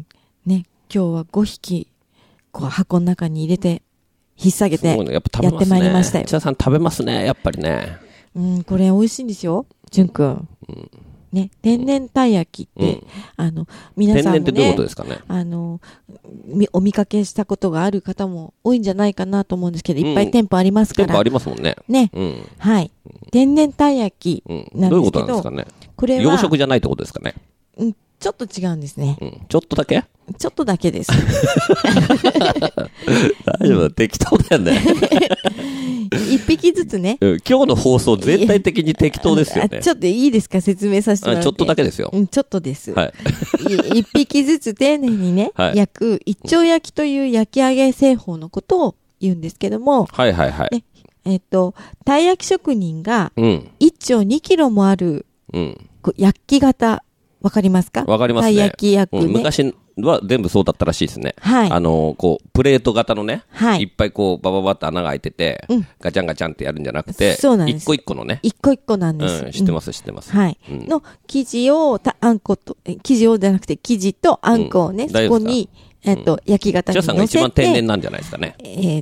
ね、今日は5匹、こう箱の中に入れて、引っ提げて、やってまいりましたよ。 千田さん食べますね、やっぱりね。 これ美味しいんですよ、淳くん。ね、天然たい焼きって、皆さんもね、天然ってどういうことですかね。 お見かけしたことがある方も多いんじゃないかなと思うんですけど、いっぱい店舗ありますから。 店舗ありますもんね。 ね。はい。天然たい焼きなんですけど、 どういうことなんですかね。これは養殖じゃないってことですかね。 ちょっと違うんですね。 ちょっとだけ？ ちょっとだけです。 大丈夫、適当だよね。 一匹ずつね。 今日の放送全体的に適当ですよね。 ちょっといいですか、説明させてもらって。 ちょっとだけですよ。 ちょっとです。 はい。 一匹ずつ丁寧にね、焼く一丁焼きという焼き上げ製法のことを言うんですけども。 はいはいはい。 たい焼き職人が、一丁2キロもある、焼き型、わかりますか？ わかりますね。 たい焼き焼くね。 昔は全部そうだったらしいですね。 はい。 プレート型のね、 はい。 いっぱいバババって穴が開いてて、ガチャンガチャンってやるんじゃなくて、 そうなんです。 一個一個のね。 一個一個なんです。 知ってます、知ってます。 はい。の生地を、生地をじゃなくて生地とあんこをね、そこに、焼き型に乗せて。 千代さんが一番天然なんじゃないですかね。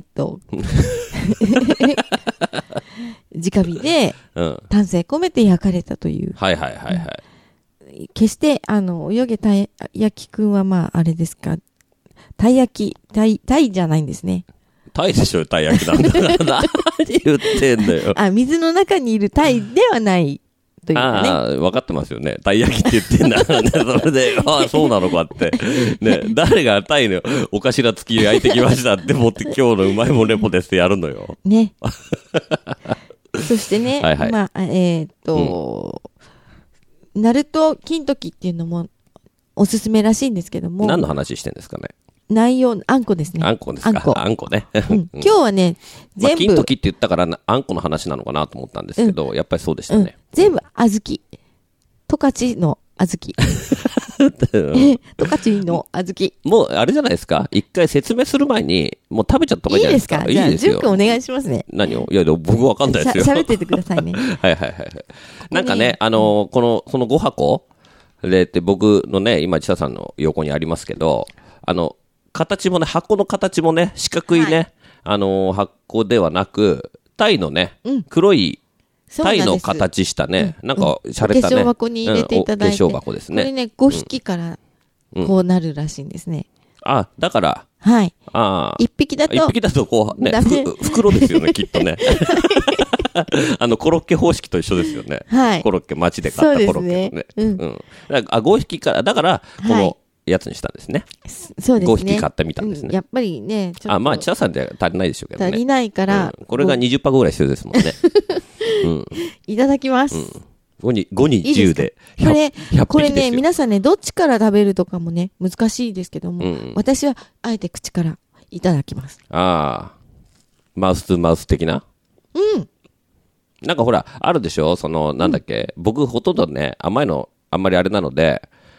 直火で、丹精込めて焼かれたという。 はいはいはいはい。 決して、泳げたい焼きくんはまあ、あれですか、たい焼き、たいじゃないんですね。 たいでしょ、たい焼きなんだから。何言ってんだよ。 水の中にいるたいではないというかね。 分かってますよね。たい焼きって言ってんだからね。それで、そうなのかって。ね、誰がたいのお頭付き焼いてきましたって持って今日のうまいもんレポですってやるのよ。 ね。そしてね、 はいはい、 まあ、ナルト金時っていうのもおすすめらしいんですけども。 何の話してんですかね。 内容、あんこですね。 あんこですか。あんこね。 今日はね、全部。 金時って言ったからあんこの話なのかなと思ったんですけど、やっぱりそうでしたね。 全部小豆。十勝の小豆。十勝の小豆。 もう、あれじゃないですか。一回説明する前に、もう食べちゃった方がいいじゃないですか。 いいですか？いいですよ。じゃあ、ジュン君お願いしますね。 何を？いや、でも僕わかんないですよ。 喋っててくださいね。 はいはいはい。なんかね、その5箱でって僕のね、今、千田さんの横にありますけど、形もね、箱の形もね、四角いね、箱ではなく、タイのね、黒い、タイの形したね、なんか、洒落たね。 化粧箱に入れていただいて。 化粧箱ですね。 これね、5匹からこうなるらしいんですね。 だから。 はい。 一匹だと。 一匹だとこう、ね、袋ですよね、きっとね。コロッケ方式と一緒ですよね。 はい。 コロッケ、街で買ったコロッケね。5匹から、だから、このやつにしたんですね。 そうですね。 5匹買ってみたんですね。 やっぱりね、 まあ、千田さんで足りないでしょうけどね。 足りないから。 これが20箱ぐらい必要ですもんね。 いただきます。 5に10で。 これね、皆さんね、どっちから食べるとかもね、難しいですけども、私はあえて口からいただきます。 マウス2マウス的な？なんかほら、あるでしょ？なんだっけ、僕ほとんどね、甘いの、あんまりあれなので、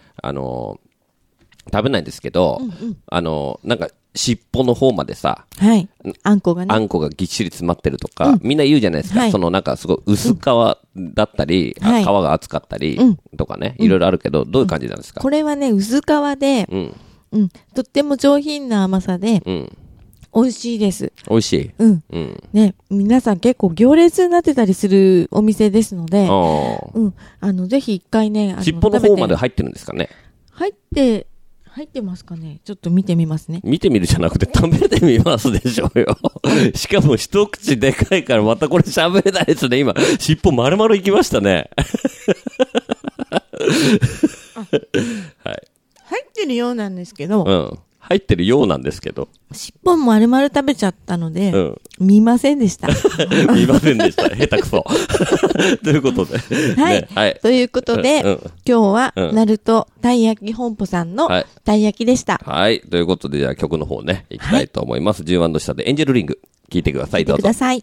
食べないんですけど、なんか、尻尾の方までさ、 はい。あんこがね。 あんこがぎっしり詰まってるとか、みんな言うじゃないですか。なんかすごい薄皮だったり、皮が厚かったり、とかね、いろいろあるけど、どういう感じなんですか？ これはね、薄皮で、とっても上品な甘さで、美味しいです。 美味しい。 ね、皆さん結構行列になってたりするお店ですので、ぜひ一回ね、 尻尾の方まで入ってるんですかね？ 入ってますかね？ちょっと見てみますね。 見てみるじゃなくて食べてみますでしょうよ。しかも一口でかいからまたこれ喋れないですね。今、尻尾丸々いきましたね。 はい。入ってるようなんですけど。 入ってるようなんですけど。 尻尾も丸々食べちゃったので、見ませんでした。 見ませんでした。下手くそ。ということで。 はい。ということで、今日は、ナルトたい焼き本舗さんのたい焼きでした。 はい。ということで、じゃあ曲の方ね、いきたいと思います。10万の下でエンジェルリング。聴いてください。どうぞ。 ください。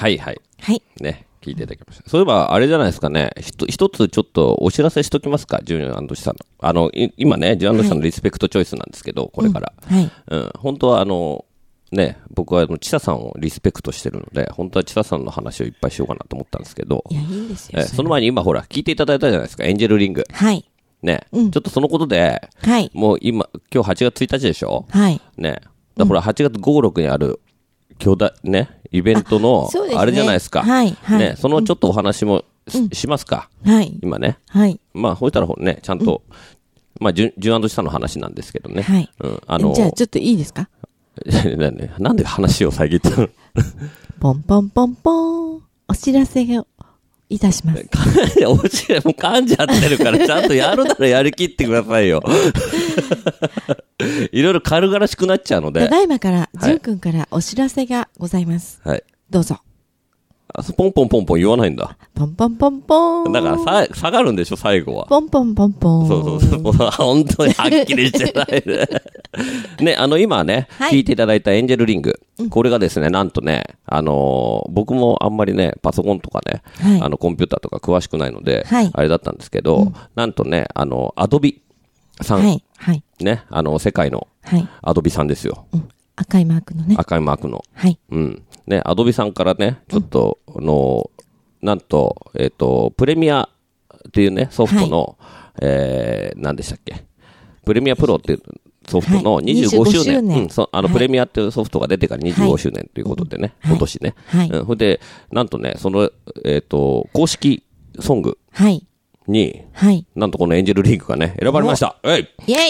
はいはい。 はい。 ね、聞いていただきました。そういえば、あれじゃないですかね。一つちょっとお知らせしときますか、ジュニア&シさんの。今ね、ジュニア&シさんのリスペクトチョイスなんですけど、これから。 はい。 本当はね、僕はチサさんをリスペクトしてるので、本当はチサさんの話をいっぱいしようかなと思ったんですけど。 いや、いいんですよ。 その前に今ほら、聞いていただいたじゃないですか、エンジェルリング。 はい。 ね、ちょっとそのことで、 はい。 もう今日8月1日でしょ。 はい。 ね。だから8月5、6にある、巨大、ね、イベントの、あれじゃないですか。 はい。はい。 ね、そのちょっとお話もしますか。 はい。 今ね。 はい。 まあ、ほいたらね、ちゃんと、まあ、ジュン&シさんの話なんですけどね。 はい。じゃあちょっといいですか？ なんで話を遮ったの？ ポンポンポンポン、お知らせがいたします。 もう噛んじゃってるから、ちゃんとやるならやりきってくださいよ。いろいろ軽々しくなっちゃうので。 ただいまから、ジュン君からお知らせがございます。 はい。 どうぞ。 ポンポンポンポン言わないんだ。 ポンポンポンポン。 だから下がるんでしょ、最後は。 ポンポンポンポン。 そう。本当にはっきりしてないね。ね、今ね、聞いていただいたエンジェルリング。これがですね、なんとね、僕もあんまりね、パソコンとかね、コンピューターとか詳しくないので、あれだったんですけど、なんとね、アドビさん。ね、世界のアドビさんですよ。 赤いマークのね。 赤いマークの。 はい。 ね、アドビさんからね、ちょっと、なんと、プレミアっていうね、ソフトの、何でしたっけ。プレミアプロっていうソフトの25周年。プレミアっていうソフトが出てから25周年ということでね、今年ね。それで、なんとね、その、公式ソングに、なんとこのエンジェルリングがね、選ばれました。 イェイ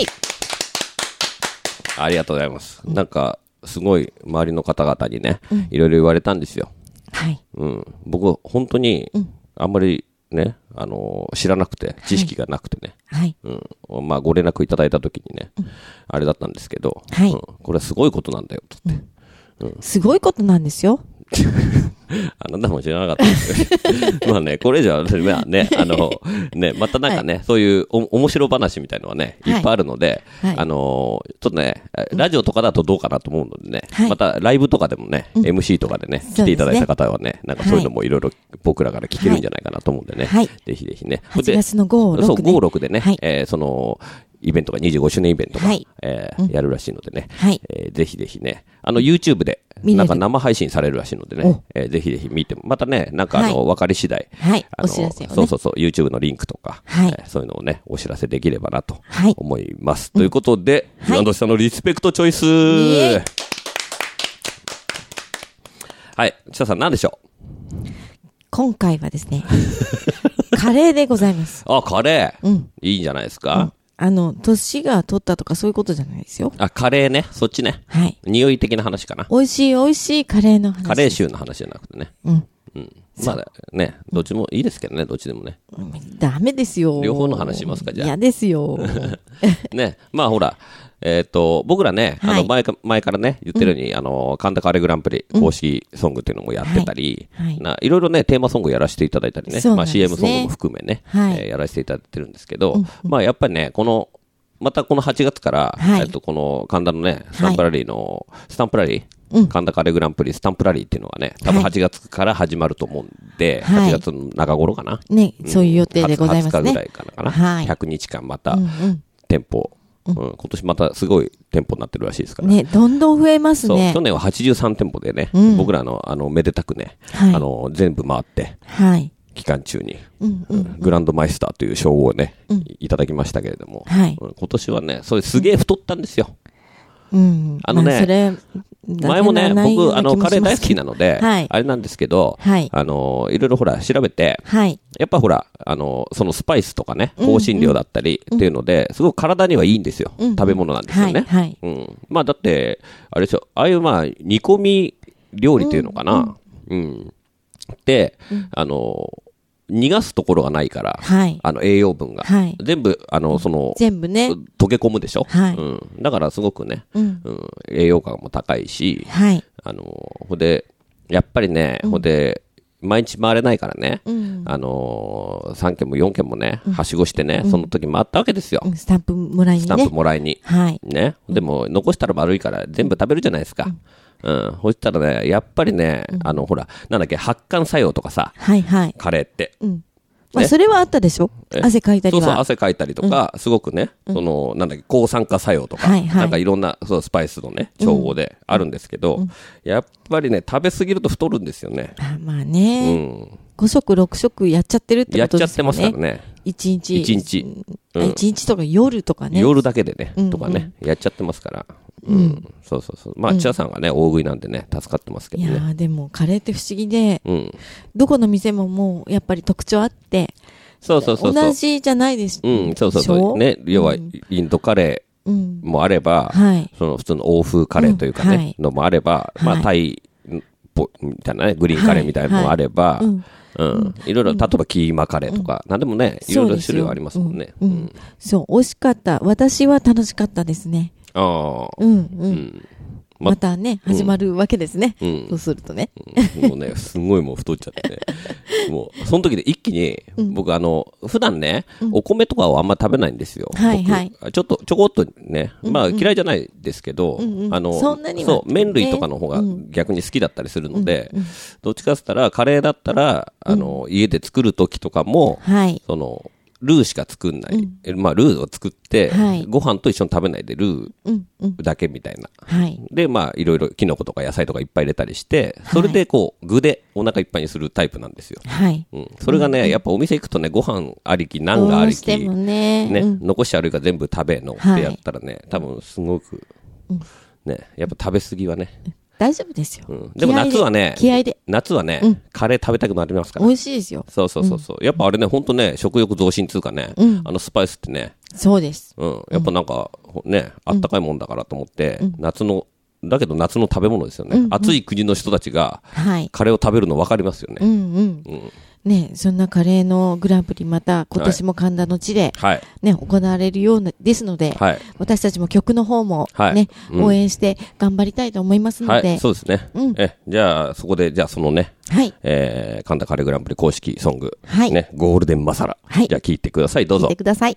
ありがとうございます。なんか、すごい周りの方々にね、いろいろ言われたんですよ。 はい。 僕、本当に、あんまりね、知らなくて、知識がなくてね。 はい。 まあ、ご連絡いただいたときにね、あれだったんですけど、これはすごいことなんだよ、とって。 すごいことなんですよ。 あなたも知らなかったですけど。まあね、これ以上はね、またなんかね、そういう面白話みたいのはね、いっぱいあるので、ちょっとね、ラジオとかだとどうかなと思うのでね、またライブとかでもね、MC とかでね、来ていただいた方はね、なんかそういうのもいろいろ僕らから聞けるんじゃないかなと思うんでね、ぜひぜひね。 8月の5、6。 そう、5、6でね、その、イベントが25周年イベントが、やるらしいのでね、ぜひぜひね、YouTube で、なんか生配信されるらしいのでね、ぜひぜひ見ても、またね、なんか分かり次第、 お知らせをね。 そう、YouTube のリンクとか、そういうのをね、お知らせできればなと思います。ということで、ジュン&シさんのリスペクトチョイス。はい、シさん何でしょう？ 今回はですね、カレーでございます。 あ、カレー。いいんじゃないですか？ 年が取ったとかそういうことじゃないですよ。 あ、カレーね。そっちね。 はい。 匂い的な話かな。 美味しいカレーの話。 カレー臭の話じゃなくてね。まあね、どっちもいいですけどね、どっちでもね。 ダメですよ。 両方の話しますか、じゃあ。 嫌ですよ。 ね、まあほら、僕らね、前からね、言ってるように、神田カレーグランプリ公式ソングっていうのもやってたり、いろいろね、テーマソングやらせていただいたりね、まあ CM ソングも含めね、やらせていただいてるんですけど、まあやっぱりね、またこの8月から、この神田のね、スタンプラリー、神田カレーグランプリスタンプラリーっていうのはね、多分8月から始まると思うんで、8月の中頃かな。 ね、そういう予定でございますね。 20日ぐらいかな。100日間また、店舗、今年またすごい店舗になってるらしいですから。 ね、どんどん増えますね。 そう、去年は83店舗でね、僕らめでたくね、全部回って、期間中に、グランドマイスターという称号をね、いただきましたけれども、今年はね、それすげえ太ったんですよ。前もね、僕、カレー大好きなので、あれなんですけど、いろいろほら、調べて、やっぱほら、そのスパイスとかね、香辛料だったりっていうので、すごく体にはいいんですよ。食べ物なんですよね。まあ、だって、あれでしょ、ああいうまあ、煮込み料理っていうのかな。で、逃がすところがないから、栄養分が。全部、 全部ね。 溶け込むでしょ。だからすごくね、栄養価も高いし、ほんで、やっぱりね、ほんで、毎日回れないからね、3軒も4軒もね、はしごしてね、その時回ったわけですよ。 スタンプもらいにね。 スタンプもらいに。ね。でも、残したら悪いから全部食べるじゃないですか。 そしたらね、やっぱりね、ほら、なんだっけ、発汗作用とかさ、はいはい、カレーって。 まあ、それはあったでしょ、汗かいたりは。 そうそう、汗かいたりとか、すごくね、なんだっけ、抗酸化作用とか、なんかいろんな、スパイスのね、調合であるんですけど、やっぱりね、食べ過ぎると太るんですよね。 まあね。5食、6食やっちゃってるってことですよね。 やっちゃってますからね。 1日。 1日。 1日とか夜とかね。 夜だけでね、とかね、やっちゃってますから。そうそうそう。まあ、千葉さんがね、大食いなんでね、助かってますけどね。 いやでも、カレーって不思議で、どこの店ももう、やっぱり特徴あって、 そうそうそう。 同じじゃないです。 そうそうそう。ね、要は、インドカレーもあれば、その普通の欧風カレーというかね、のもあれば、まあ、タイみたいなね、グリーンカレーみたいなのもあれば、いろいろ、例えばキーマカレーとか、なんでもね、いろいろ種類はありますもんね。 そう、美味しかった。私は楽しかったですね。またね、始まるわけですね。そうするとね。 もうね、すごいもう太っちゃって。もう、その時で一気に、僕普段ね、お米とかをあんま食べないんですよ。はいはい。ちょこっとね、まあ嫌いじゃないですけど、 そんなには。 そう、麺類とかの方が逆に好きだったりするので、どっちかって言ったら、カレーだったら、家で作る時とかも、ルーしか作んない。まあ、ルーを作って、ご飯と一緒に食べないでルーだけみたいな。で、まあ、いろいろキノコとか野菜とかいっぱい入れたりして、それでこう、具でお腹いっぱいにするタイプなんですよ。それがね、やっぱお店行くとね、ご飯ありき、ナンがありき、ね、残しあるか全部食べのってやったらね、多分すごく、ね、やっぱ食べ過ぎはね、 大丈夫ですよ。 でも夏はね、夏はね、カレー食べたくなりますから。 美味しいですよ。 そうそうそう。やっぱあれね、ほんとね、食欲増進つうかね、スパイスってね。 そうです。 やっぱなんか、ね、あったかいもんだからと思って、だけど夏の食べ物ですよね。暑い国の人たちが、カレーを食べるの分かりますよね。 ね、そんなカレーのグランプリまた今年も神田の地で、ね、行われるようですので、私たちも曲の方もね、応援して頑張りたいと思いますので。 そうですね。じゃあそこで、じゃあそのね、神田カレーグランプリ公式ソング、ね、ゴールデンマサラ。じゃあ聴いてください。どうぞ。 聴いてください。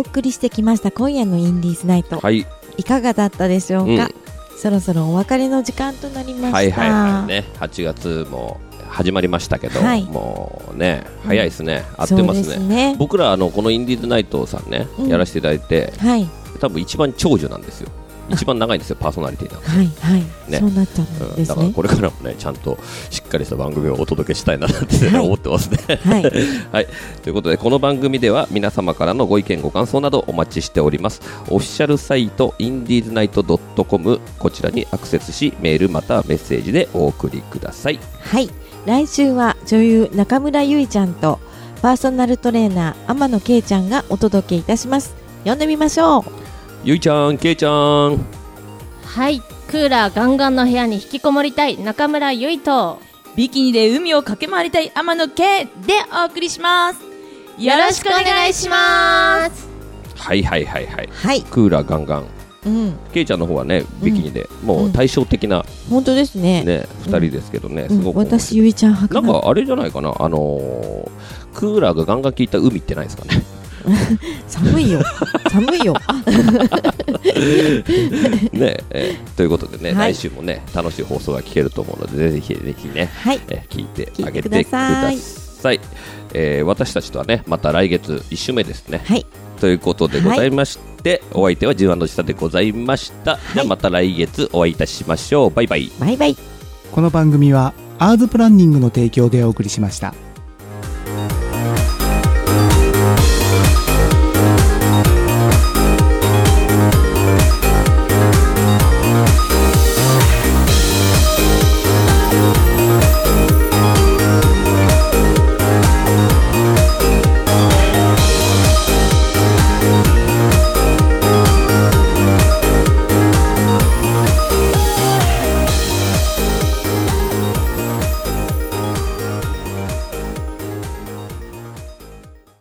送りしてきました今夜のインディーズナイト、 はい、 いかがだったでしょうか。そろそろお別れの時間となりました。 はいはいはいね、8月も始まりましたけど、もうね早いですね、あっという間ですね。僕らこのインディーズナイトさんね、やらせていただいて、多分一番長寿なんですよ。一番長いんですよ、パーソナリティなんで。 はいはい、ね、そうなっちゃうんですね。 だからこれからもね、ちゃんとしっかりした番組をお届けしたいなって思ってますね。はい、はい、ということでこの番組では皆様からのご意見ご感想などお待ちしております。オフィシャルサイトインディーズナイト .com こちらにアクセスし、メールまたはメッセージでお送りください。 はい、来週は女優中村ゆいちゃんとパーソナルトレーナー天野けいちゃんがお届けいたします。呼んでみましょう。 ゆいちゃん、けいちゃん。 はい、クーラーガンガンの部屋に引きこもりたい中村ゆいとビキニで海を駆け回りたい天野けいでお送りします。 よろしくお願いします。 はいはいはいはい、はい、クーラーガンガン、けいちゃんの方はねビキニで、もう対照的な、 本当ですね、 2人ですけどね、すごく私ゆいちゃんはなんかあれじゃないかな、クーラーがガンガン効いた海ってないですかね。 寒いよ寒いよねということでね、来週もね楽しい放送が聞けると思うので、ぜひぜひね、聞いてあげてください。私たちとはねまた来月1週目ですね、ということでございまして、お相手は10&下でございました。じゃあまた来月お会いいたしましょう。バイバイ。 バイバイ。 この番組はアーズプランニングの提供でお送りしました。